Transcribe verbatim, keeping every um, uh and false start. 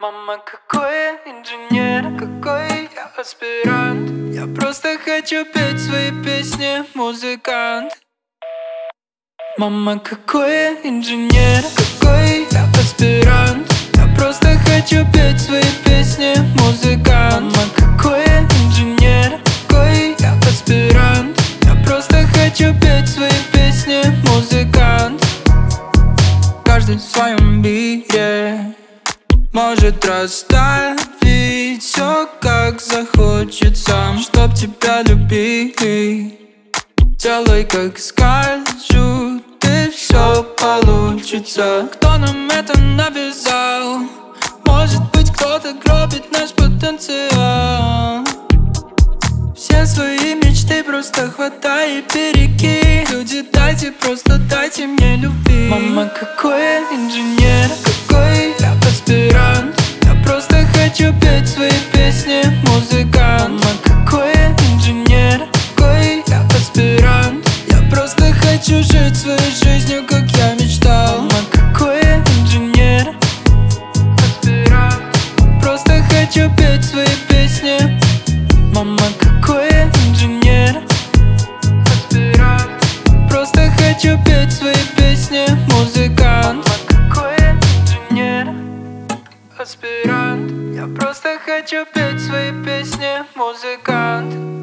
Мама, какой я инженер, какой я аспирант. Я просто хочу петь свои песни, музыкант. Мама, какой я инженер, какой я аспирант. Я просто хочу петь свои песни, музыкант. Мама, какой я инженер, какой я аспирант. Я просто хочу петь свои песни, музыкант. Каждый в своем мире может расставить все, как захочется. Чтоб тебя любили, делай, как скажут, и все получится. Кто нам это навязал? Может быть, кто-то гробит наш потенциал. Все свои мечты просто хватай и береги. Люди, дайте, просто дайте мне любви. Мама, какой я инженер, какой я аспирант. Я просто хочу петь свои песни, музыкант. Мама, какой я инженер, какой я аспирант. Я просто хочу жить своей жизнью, как я мечтал. Мама, какой я инженер, аспирант. Просто хочу петь свои песни. Мама, какой я инженер, аспирант. Просто хочу петь свои песни, музыкант. Мама, какой я инженер, аспирант. Я просто хочу петь свои песни, музыкант.